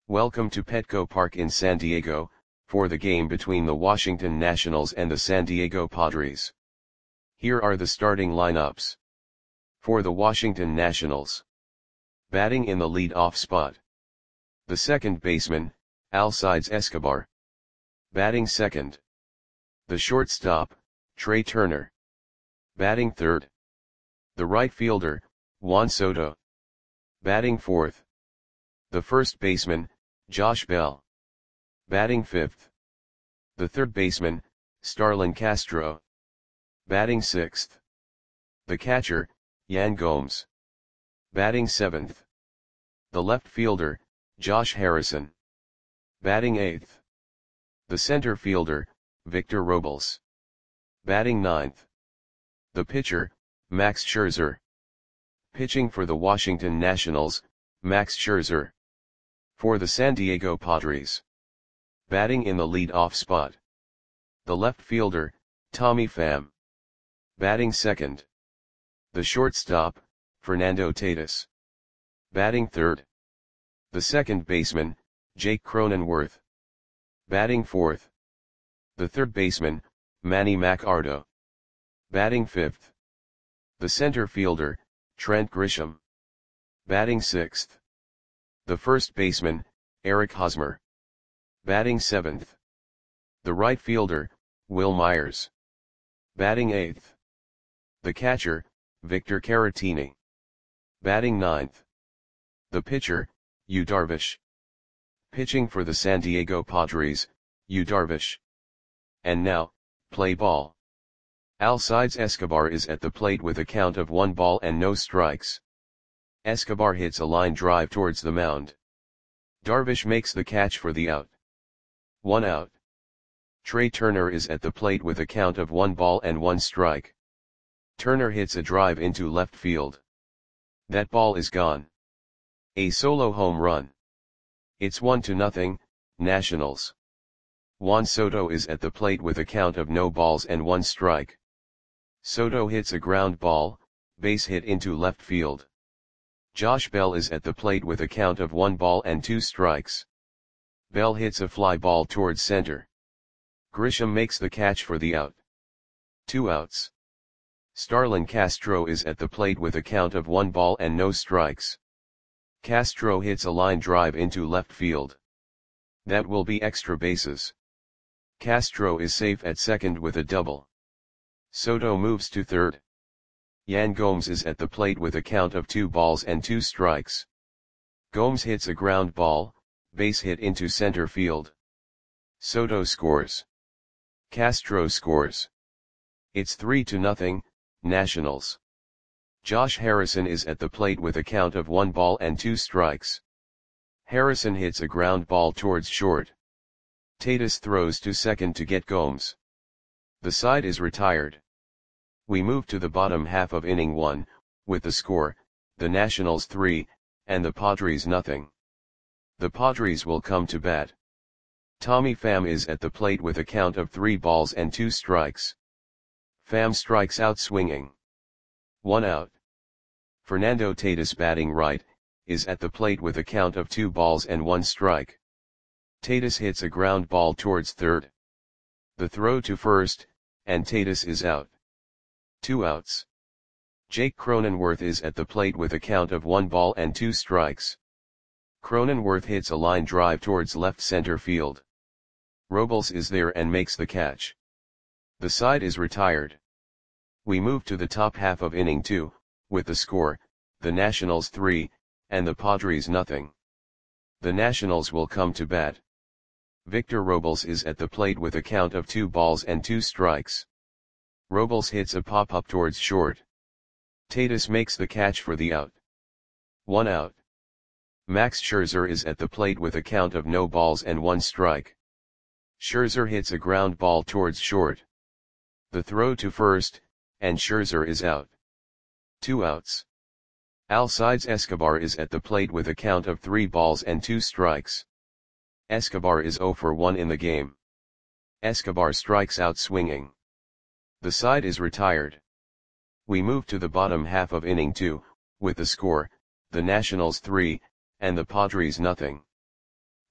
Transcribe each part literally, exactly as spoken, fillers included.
Welcome to Petco Park in San Diego, for the game between the Washington Nationals and the San Diego Padres. Here are the starting lineups. For the Washington Nationals. Batting in the lead-off spot. The second baseman, Alcides Escobar. Batting second. The shortstop, Trea Turner. Batting third. The right fielder, Juan Soto. Batting fourth. The first baseman, Josh Bell. Batting fifth. The third baseman, Starlin Castro. Batting sixth. The catcher, Yan Gomes. Batting seventh. The left fielder, Josh Harrison. Batting eighth. The center fielder, Victor Robles. Batting ninth. The pitcher, Max Scherzer. Pitching for the Washington Nationals, Max Scherzer. For the San Diego Padres. Batting in the lead-off spot. The left fielder, Tommy Pham. Batting second. The shortstop, Fernando Tatis. Batting third. The second baseman, Jake Cronenworth. Batting fourth. The third baseman, Manny Machado. Batting fifth. The center fielder, Trent Grisham. Batting sixth. The first baseman, Eric Hosmer. Batting seventh. The right fielder, Wil Myers. Batting eighth. The catcher, Victor Caratini. Batting ninth. The pitcher, Yu Darvish. Pitching for the San Diego Padres, Yu Darvish. And now, play ball. Alcides Escobar is at the plate with a count of one ball and no strikes. Escobar hits a line drive towards the mound. Darvish makes the catch for the out. One out. Trea Turner is at the plate with a count of one ball and one strike. Turner hits a drive into left field. That ball is gone. A solo home run. It's one to nothing, Nationals. Juan Soto is at the plate with a count of no balls and one strike. Soto hits a ground ball, base hit into left field. Josh Bell is at the plate with a count of one ball and two strikes. Bell hits a fly ball towards center. Grisham makes the catch for the out. Two outs. Starlin Castro is at the plate with a count of one ball and no strikes. Castro hits a line drive into left field. That will be extra bases. Castro is safe at second with a double. Soto moves to third. Yan Gomes is at the plate with a count of two balls and two strikes. Gomes hits a ground ball, base hit into center field. Soto scores. Castro scores. It's three to nothing, Nationals. Josh Harrison is at the plate with a count of one ball and two strikes. Harrison hits a ground ball towards short. Tatis throws to second to get Gomes. The side is retired. We move to the bottom half of inning one, with the score, the Nationals three, and the Padres nothing. The Padres will come to bat. Tommy Pham is at the plate with a count of three balls and two strikes. Pham strikes out swinging. One out. Fernando Tatis, batting right, is at the plate with a count of two balls and one strike. Tatis hits a ground ball towards third. The throw to first, and Tatis is out. Two outs. Jake Cronenworth is at the plate with a count of one ball and two strikes. Cronenworth hits a line drive towards left center field. Robles is there and makes the catch. The side is retired. We move to the top half of inning two, with the score, the Nationals three, and the Padres nothing. The Nationals will come to bat. Victor Robles is at the plate with a count of two balls and two strikes. Robles hits a pop-up towards short. Tatis makes the catch for the out. One out. Max Scherzer is at the plate with a count of no balls and one strike. Scherzer hits a ground ball towards short. The throw to first, and Scherzer is out. Two outs. Alcides Escobar is at the plate with a count of three balls and two strikes. Escobar is zero for one in the game. Escobar strikes out swinging. The side is retired. We move to the bottom half of inning two, with the score, the Nationals three, and the Padres nothing.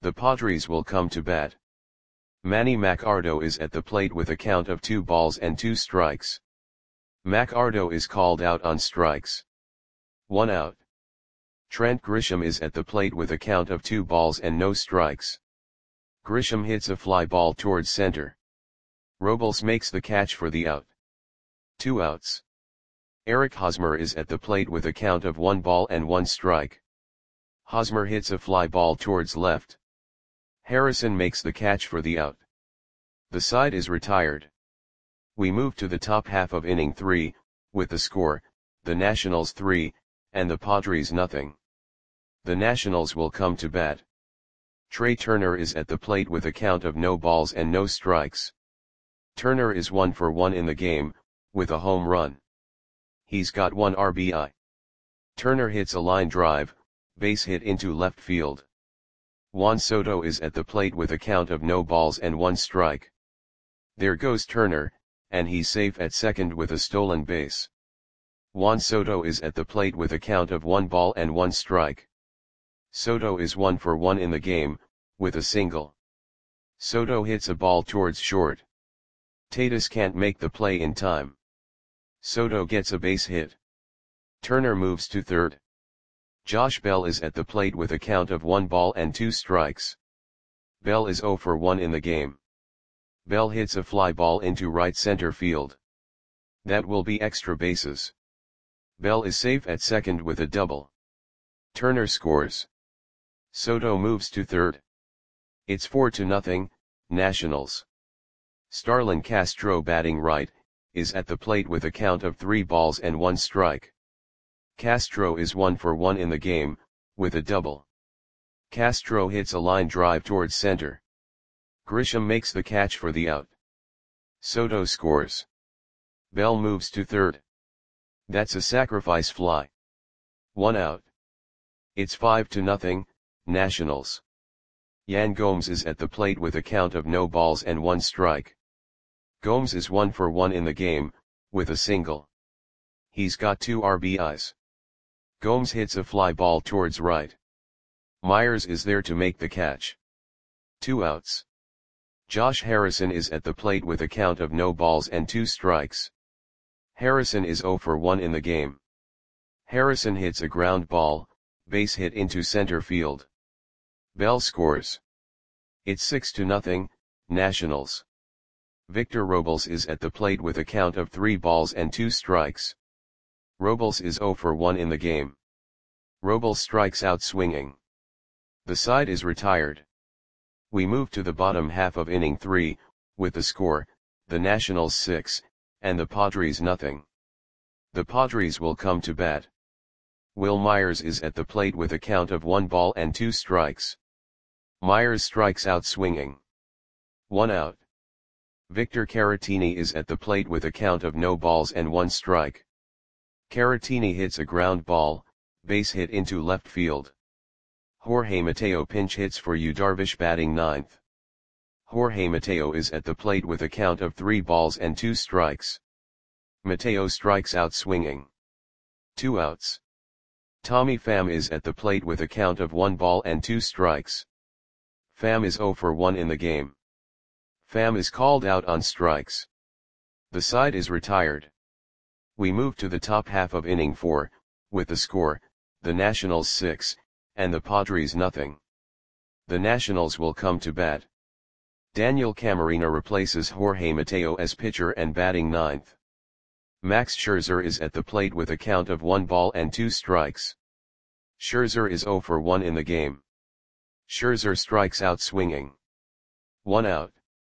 The Padres will come to bat. Manny Machado is at the plate with a count of two balls and two strikes. Machado is called out on strikes. One out. Trent Grisham is at the plate with a count of two balls and no strikes. Grisham hits a fly ball towards center. Robles makes the catch for the out. Two outs. Eric Hosmer is at the plate with a count of one ball and one strike. Hosmer hits a fly ball towards left. Harrison makes the catch for the out. The side is retired. We move to the top half of inning three, with the score, the Nationals three, and the Padres nothing. The Nationals will come to bat. Trey Turner is at the plate with a count of no balls and no strikes. Turner is one for one in the game, with a home run. He's got one R B I. Turner hits a line drive, base hit into left field. Juan Soto is at the plate with a count of no balls and one strike. There goes Turner, and he's safe at second with a stolen base. Juan Soto is at the plate with a count of one ball and one strike. Soto is one for one in the game, with a single. Soto hits a ball towards short. Tatis can't make the play in time. Soto gets a base hit. Turner moves to third. Josh Bell is at the plate with a count of one ball and two strikes. Bell is zero for one in the game. Bell hits a fly ball into right center field. That will be extra bases. Bell is safe at second with a double. Turner scores. Soto moves to third. It's four to nothing, Nationals. Starlin Castro, batting right, is at the plate with a count of three balls and one strike. Castro is one for one in the game, with a double. Castro hits a line drive towards center. Grisham makes the catch for the out. Soto scores. Bell moves to third. That's a sacrifice fly. One out. It's five to nothing, Nationals. Yan Gomes is at the plate with a count of no balls and one strike. Gomes is one for one in the game, with a single. He's got two R B Is. Gomes hits a fly ball towards right. Myers is there to make the catch. Two outs. Josh Harrison is at the plate with a count of no balls and two strikes. Harrison is zero for one in the game. Harrison hits a ground ball, base hit into center field. Bell scores. It's six to nothing, Nationals. Victor Robles is at the plate with a count of three balls and two strikes. Robles is zero for one in the game. Robles strikes out swinging. The side is retired. We move to the bottom half of inning three, with the score, the Nationals six, and the Padres nothing. The Padres will come to bat. Will Myers is at the plate with a count of one ball and two strikes. Myers strikes out swinging. One out. Victor Caratini is at the plate with a count of no balls and one strike. Caratini hits a ground ball, base hit into left field. Jorge Mateo pinch hits for Yu Darvish, batting ninth. Jorge Mateo is at the plate with a count of three balls and two strikes. Mateo strikes out swinging. Two outs. Tommy Pham is at the plate with a count of one ball and two strikes. Pham is zero for one in the game. Pham is called out on strikes. The side is retired. We move to the top half of inning four, with the score, the Nationals six, and the Padres nothing. The Nationals will come to bat. Daniel Camarena replaces Jorge Mateo as pitcher and batting ninth. Max Scherzer is at the plate with a count of one ball and two strikes. Scherzer is zero for one in the game. Scherzer strikes out swinging. One out.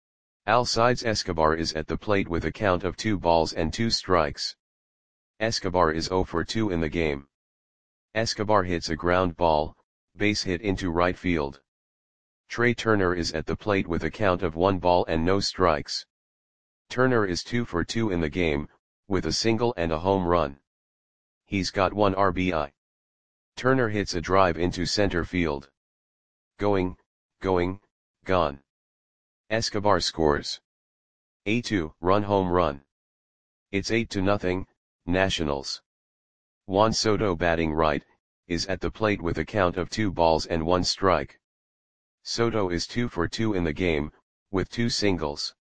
Alcides Escobar is at the plate with a count of two balls and two strikes. Escobar is zero for two in the game. Escobar hits a ground ball, base hit into right field. Trey Turner is at the plate with a count of one ball and no strikes. Turner is two for two in the game, with a single and a home run. He's got one R B I. Turner hits a drive into center field. Going, going, gone. Escobar scores. A two-run home run. It's eight to nothing, Nationals. Juan Soto, batting right, is at the plate with a count of two balls and one strike. Soto is two for two in the game, with two singles.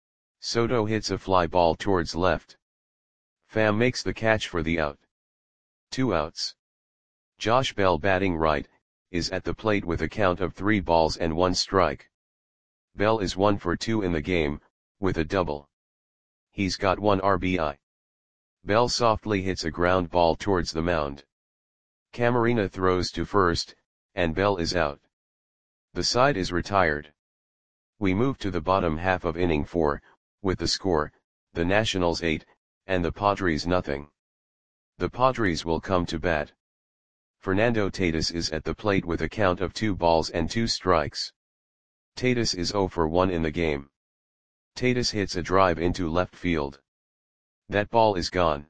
Soto hits a fly ball towards left. Pham makes the catch for the out. Two outs. Josh Bell, batting right, is at the plate with a count of three balls and one strike. Bell is one for two in the game, with a double. He's got one R B I. Bell softly hits a ground ball towards the mound. Camarena throws to first, and Bell is out. The side is retired. We move to the bottom half of inning four, with the score, the Nationals eight, and the Padres nothing. The Padres will come to bat. Fernando Tatis is at the plate with a count of two balls and two strikes. Tatis is zero for one in the game. Tatis hits a drive into left field. That ball is gone.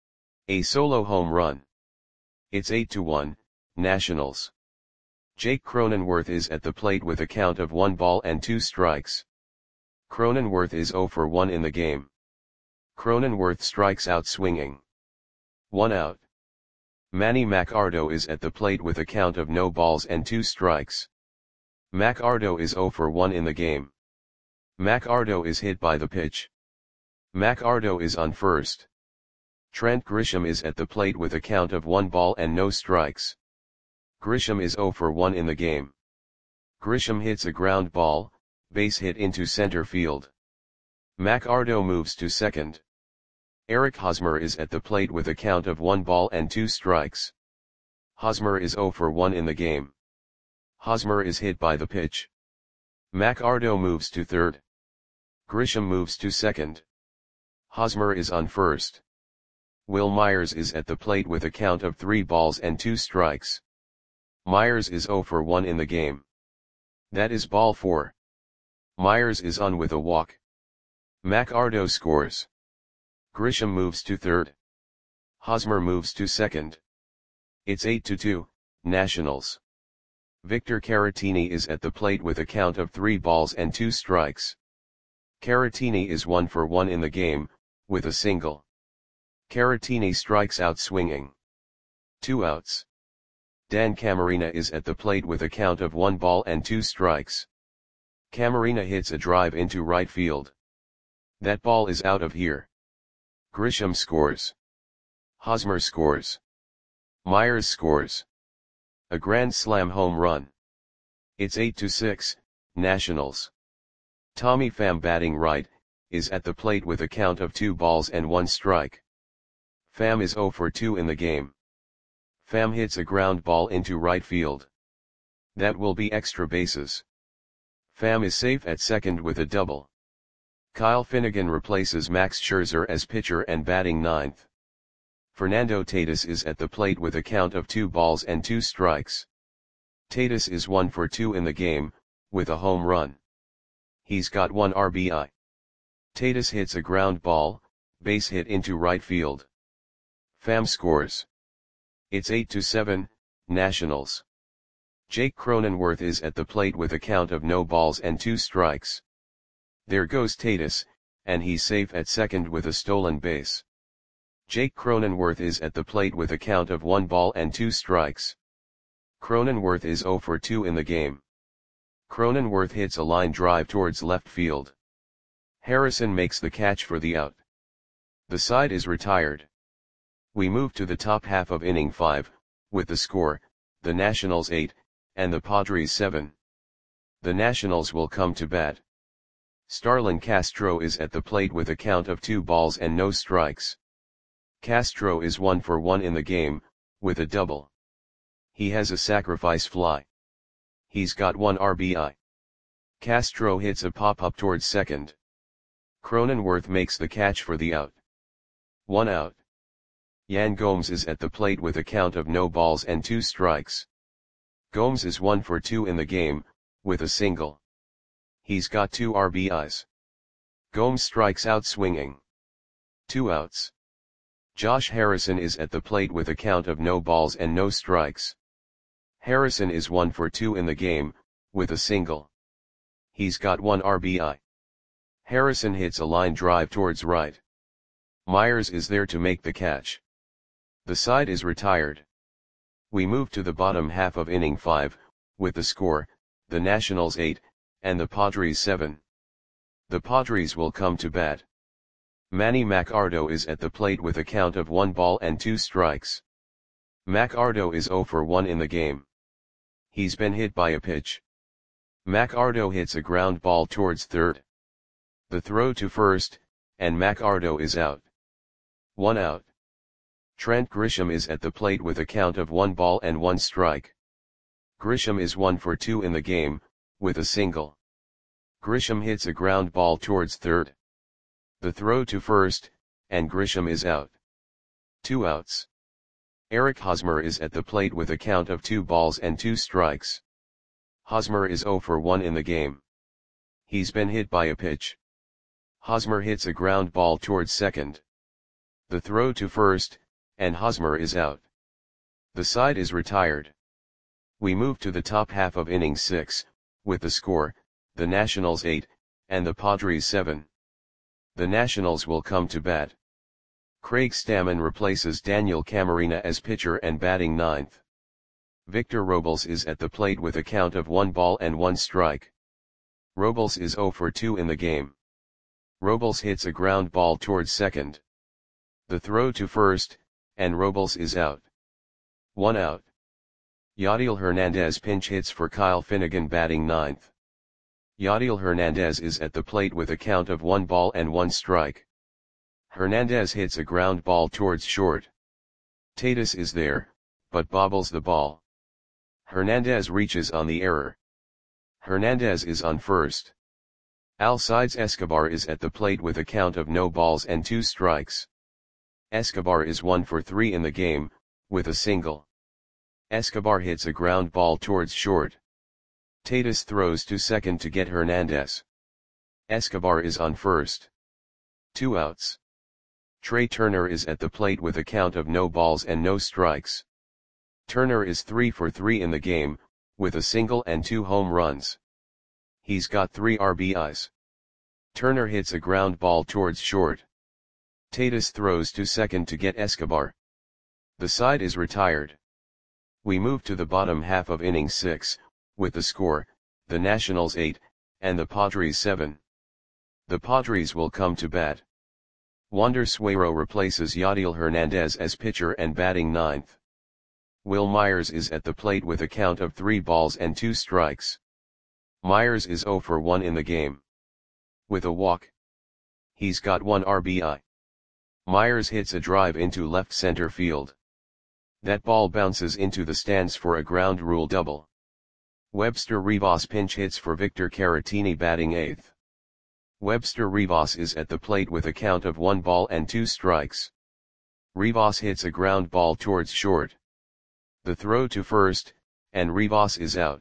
A solo home run. It's eight to one, Nationals. Jake Cronenworth is at the plate with a count of one ball and two strikes. Cronenworth is zero for one in the game. Cronenworth strikes out swinging. One out. Manny Machado is at the plate with a count of no balls and two strikes. Machado is zero for one in the game. Machado is hit by the pitch. Machado is on first. Trent Grisham is at the plate with a count of one ball and no strikes. Grisham is zero for one in the game. Grisham hits a ground ball, base hit into center field. Machado moves to second. Eric Hosmer is at the plate with a count of one ball and two strikes. Hosmer is zero for one in the game. Hosmer is hit by the pitch. Machado moves to third. Grisham moves to second. Hosmer is on first. Will Myers is at the plate with a count of three balls and two strikes. Myers is zero for one in the game. That is ball four. Myers is on with a walk. Machado scores. Grisham moves to third. Hosmer moves to second. It's eight to two, Nationals. Victor Caratini is at the plate with a count of three balls and two strikes. Caratini is one for one in the game, with a single. Caratini strikes out swinging. Two outs. Dan Camarena is at the plate with a count of one ball and two strikes. Camarena hits a drive into right field. That ball is out of here. Grisham scores. Hosmer scores. Myers scores. A grand slam home run. It's eight to six, Nationals. Tommy Pham, batting right, is at the plate with a count of two balls and one strike. Pham is zero for two in the game. Pham hits a ground ball into right field. That will be extra bases. Pham is safe at second with a double. Kyle Finnegan replaces Max Scherzer as pitcher and batting ninth. Fernando Tatis is at the plate with a count of two balls and two strikes. Tatis is one for two in the game, with a home run. He's got one R B I. Tatis hits a ground ball, base hit into right field. Pham scores. It's eight to seven, Nationals. Jake Cronenworth is at the plate with a count of no balls and two strikes. There goes Tatis, and he's safe at second with a stolen base. Jake Cronenworth is at the plate with a count of one ball and two strikes. Cronenworth is zero for two in the game. Cronenworth hits a line drive towards left field. Harrison makes the catch for the out. The side is retired. We move to the top half of inning five, with the score, the Nationals eight, and the Padres seven. The Nationals will come to bat. Starlin Castro is at the plate with a count of two balls and no strikes. Castro is one for one in the game, with a double. He has a sacrifice fly. He's got one R B I. Castro hits a pop-up towards second. Cronenworth makes the catch for the out. One out. Yan Gomes is at the plate with a count of no balls and two strikes. Gomes is one for two in the game, with a single. He's got two R B Is. Gomes strikes out swinging. Two outs. Josh Harrison is at the plate with a count of no balls and no strikes. Harrison is one for two in the game, with a single. He's got one R B I. Harrison hits a line drive towards right. Myers is there to make the catch. The side is retired. We move to the bottom half of inning five, with the score, the Nationals eight, and the Padres seven. The Padres will come to bat. Manny Machado is at the plate with a count of one ball and two strikes. Machado is zero for one in the game. He's been hit by a pitch. Machado hits a ground ball towards third. The throw to first, and Machado is out. One out. Trent Grisham is at the plate with a count of one ball and one strike. Grisham is one for two in the game, with a single. Grisham hits a ground ball towards third. The throw to first, and Grisham is out. Two outs. Eric Hosmer is at the plate with a count of two balls and two strikes. Hosmer is zero for one in the game. He's been hit by a pitch. Hosmer hits a ground ball towards second. The throw to first, and Hosmer is out. The side is retired. We move to the top half of inning six, with the score, the Nationals eight, and the Padres seven. The Nationals will come to bat. Craig Stammen replaces Daniel Camarena as pitcher and batting ninth. Victor Robles is at the plate with a count of one ball and one strike. Robles is zero for two in the game. Robles hits a ground ball towards second. The throw to first, and Robles is out. One out. Yadiel Hernandez pinch hits for Kyle Finnegan batting ninth. Yadiel Hernandez is at the plate with a count of one ball and one strike. Hernandez hits a ground ball towards short. Tatis is there, but bobbles the ball. Hernandez reaches on the error. Hernandez is on first. Alcides Escobar is at the plate with a count of no balls and two strikes. Escobar is one for three in the game, with a single. Escobar hits a ground ball towards short. Tatis throws to second to get Hernandez. Escobar is on first. Two outs. Trey Turner is at the plate with a count of no balls and no strikes. Turner is three for three in the game, with a single and two home runs. He's got three R B Is. Turner hits a ground ball towards short. Tatis throws to second to get Escobar. The side is retired. We move to the bottom half of inning six, with the score, the Nationals eight, and the Padres seven. The Padres will come to bat. Wander Suero replaces Yadiel Hernandez as pitcher and batting ninth. Will Myers is at the plate with a count of three balls and two strikes. Myers is zero for one in the game. With a walk. He's got one R B I. Myers hits a drive into left center field. That ball bounces into the stands for a ground rule double. Webster Rivas pinch hits for Victor Caratini batting eighth. Webster Rivas is at the plate with a count of one ball and two strikes. Rivas hits a ground ball towards short. The throw to first, and Rivas is out.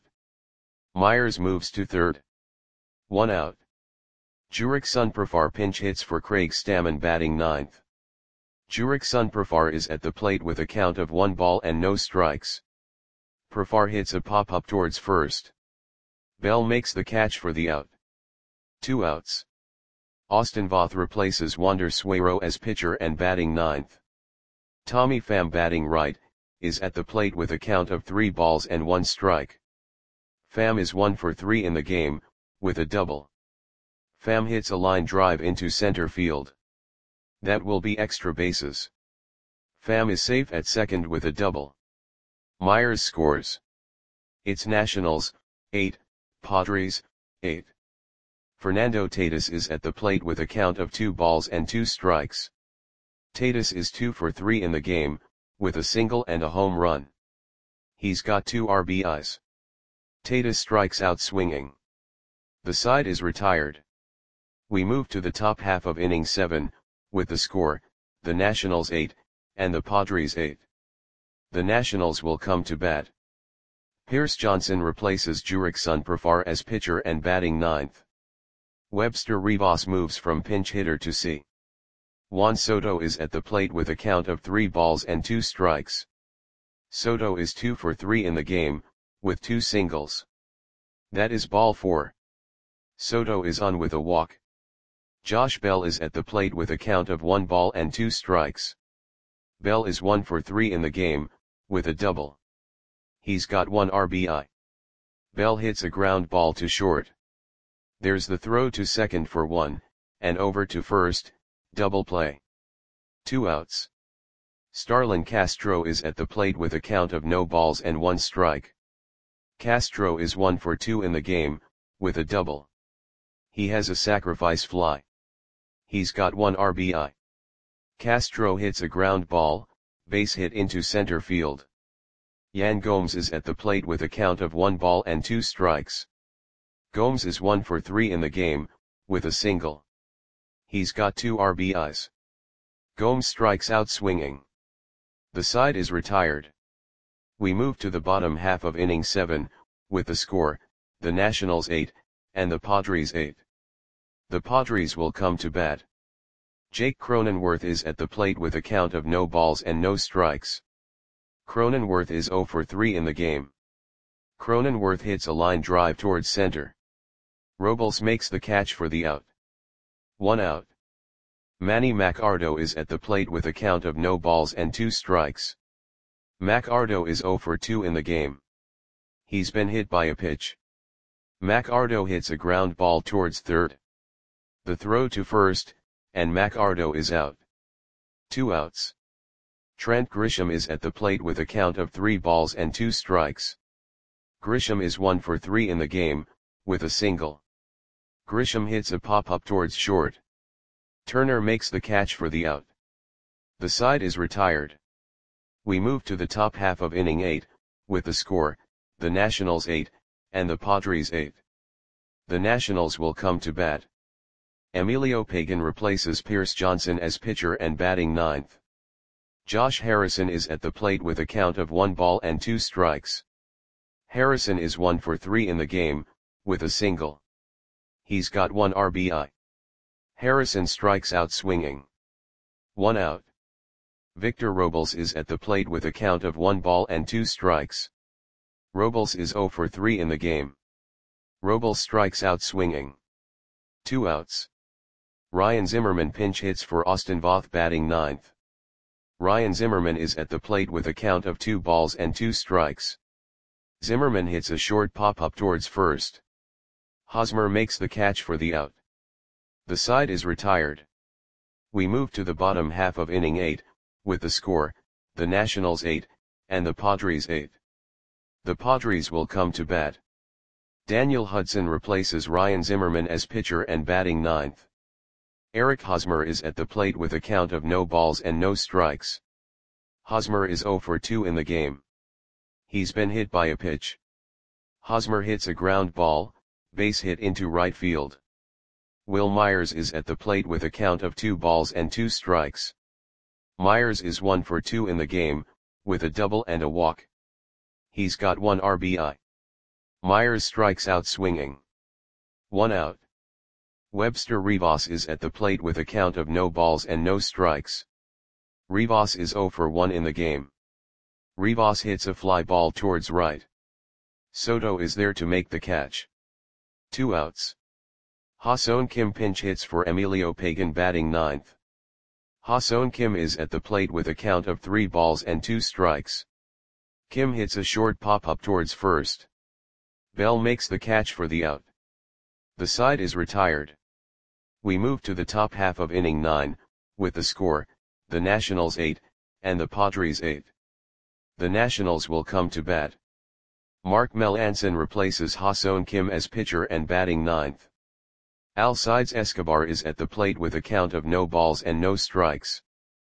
Myers moves to third. One out. Jurick Sunprafar pinch hits for Craig Stammen batting ninth. Jurick Sunprafar is at the plate with a count of one ball and no strikes. Profar hits a pop-up towards first. Bell makes the catch for the out. Two outs. Austin Voth replaces Wander Suero as pitcher and batting ninth. Tommy Pham batting right, is at the plate with a count of three balls and one strike. Pham is one for three in the game, with a double. Pham hits a line drive into center field. That will be extra bases. Pham is safe at second with a double. Myers scores. It's Nationals, eight, Padres, eight. Fernando Tatis is at the plate with a count of two balls and two strikes. Tatis is two for three in the game, with a single and a home run. He's got two R B Is. Tatis strikes out swinging. The side is retired. We move to the top half of inning seven, with the score, the Nationals eight, and the Padres eight. The Nationals will come to bat. Pierce Johnson replaces Jurick Sunprafar as pitcher and batting ninth. Webster Rivas moves from pinch hitter to C. Juan Soto is at the plate with a count of three balls and two strikes. Soto is two for three in the game, with two singles. That is ball four. Soto is on with a walk. Josh Bell is at the plate with a count of one ball and two strikes. Bell is one for three in the game, with a double. He's got one R B I. Bell hits a ground ball to short. There's the throw to second for one, and over to first, double play. Two outs. Starlin Castro is at the plate with a count of no balls and one strike. Castro is one for two in the game, with a double. He has a sacrifice fly. He's got one R B I. Castro hits a ground ball, base hit into center field. Yan Gomes is at the plate with a count of one ball and two strikes. Gomes is one for three in the game, with a single. He's got two R B Is. Gomes strikes out swinging. The side is retired. We move to the bottom half of inning seven, with the score, the Nationals eight, and the Padres eight. The Padres will come to bat. Jake Cronenworth is at the plate with a count of no balls and no strikes. Cronenworth is zero for three in the game. Cronenworth hits a line drive towards center. Robles makes the catch for the out. One out. Manny Machado is at the plate with a count of no balls and two strikes. Machado is zero for two in the game. He's been hit by a pitch. Machado hits a ground ball towards third. The throw to first, and Machado is out. Two outs. Trent Grisham is at the plate with a count of three balls and two strikes. Grisham is one for three in the game, with a single. Grisham hits a pop-up towards short. Turner makes the catch for the out. The side is retired. We move to the top half of inning eight, with the score, the Nationals eight, and the Padres eight. The Nationals will come to bat. Emilio Pagan replaces Pierce Johnson as pitcher and batting ninth. Josh Harrison is at the plate with a count of one ball and two strikes. Harrison is one for three in the game, with a single. He's got one R B I. Harrison strikes out swinging. One out. Victor Robles is at the plate with a count of one ball and two strikes. Robles is zero for three in the game. Robles strikes out swinging. Two outs. Ryan Zimmerman pinch hits for Austin Voth batting ninth. Ryan Zimmerman is at the plate with a count of two balls and two strikes. Zimmerman hits a short pop-up towards first. Hosmer makes the catch for the out. The side is retired. We move to the bottom half of inning eight, with the score, the Nationals eight, and the Padres eight. The Padres will come to bat. Daniel Hudson replaces Ryan Zimmerman as pitcher and batting ninth. Eric Hosmer is at the plate with a count of no balls and no strikes. Hosmer is zero for two in the game. He's been hit by a pitch. Hosmer hits a ground ball, base hit into right field. Will Myers is at the plate with a count of two balls and two strikes. Myers is one for two in the game, with a double and a walk. He's got one R B I. Myers strikes out swinging. One out. Webster Rivas is at the plate with a count of no balls and no strikes. Rivas is zero for one in the game. Rivas hits a fly ball towards right. Soto is there to make the catch. Two outs. Ha-Seong Kim pinch hits for Emilio Pagan batting ninth. Ha-Seong Kim is at the plate with a count of three balls and two strikes. Kim hits a short pop-up towards first. Bell makes the catch for the out. The side is retired. We move to the top half of inning nine, with the score, the Nationals eight, and the Padres eight. The Nationals will come to bat. Mark Melancon replaces Ha-Seong Kim as pitcher and batting ninth. Alcides Escobar is at the plate with a count of no balls and no strikes.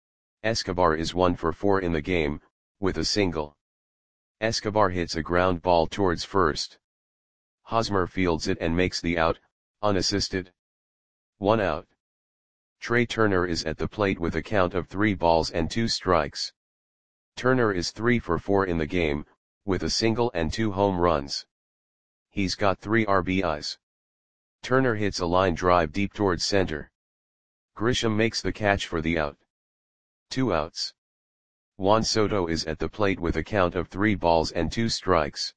Escobar is one for four in the game, with a single. Escobar hits a ground ball towards first. Hosmer fields it and makes the out, unassisted. One out. Trey Turner is at the plate with a count of three balls and two strikes. Turner is three for four in the game, with a single and two home runs. He's got three R B Is. Turner hits a line drive deep towards center. Grisham makes the catch for the out. Two outs. Juan Soto is at the plate with a count of three balls and two strikes.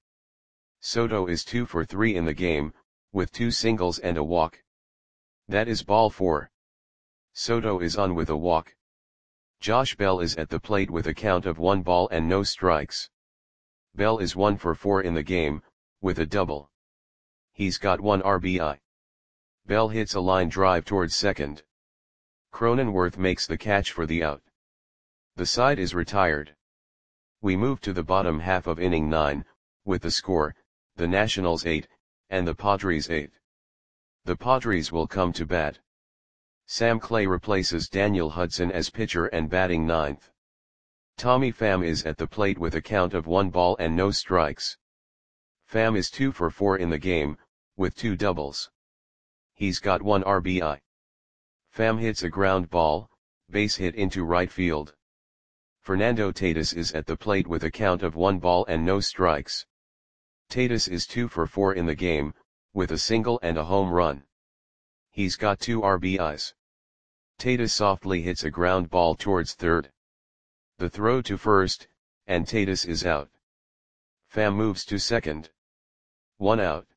Soto is two for three in the game, with two singles and a walk. That is ball four. Soto is on with a walk. Josh Bell is at the plate with a count of one ball and no strikes. Bell is one for four in the game, with a double. He's got one R B I. Bell hits a line drive towards second. Cronenworth makes the catch for the out. The side is retired. We move to the bottom half of inning nine, with the score, the Nationals eight, and the Padres eight. The Padres will come to bat. Sam Clay replaces Daniel Hudson as pitcher and batting ninth. Tommy Pham is at the plate with a count of one ball and no strikes. Pham is two for four in the game, with two doubles. He's got one R B I. Pham hits a ground ball, base hit into right field. Fernando Tatis is at the plate with a count of one ball and no strikes. Tatis is two for four in the game, with a single and a home run. He's got two R B Is. Tatis softly hits a ground ball towards third. The throw to first, and Tatis is out. Pham moves to second. One out.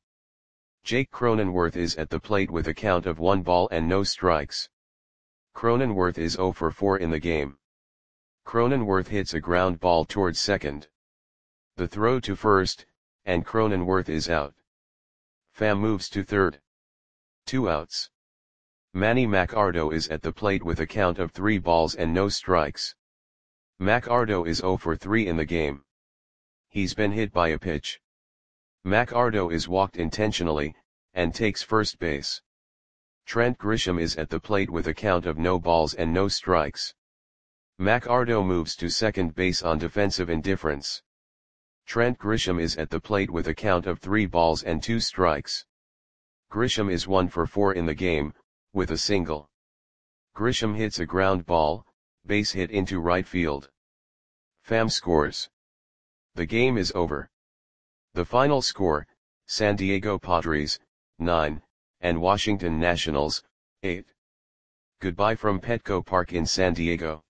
Jake Cronenworth is at the plate with a count of one ball and no strikes. Cronenworth is zero for four in the game. Cronenworth hits a ground ball towards second. The throw to first, and Cronenworth is out. Pham moves to third. Two outs. Manny Machado is at the plate with a count of three balls and no strikes. Machado is zero for three in the game. He's been hit by a pitch. Machado is walked intentionally, and takes first base. Trent Grisham is at the plate with a count of no balls and no strikes. Machado moves to second base on defensive indifference. Trent Grisham is at the plate with a count of three balls and two strikes. Grisham is one for four in the game, with a single. Grisham hits a ground ball, base hit into right field. Pham scores. The game is over. The final score, San Diego Padres, nine, and Washington Nationals, eight. Goodbye from Petco Park in San Diego.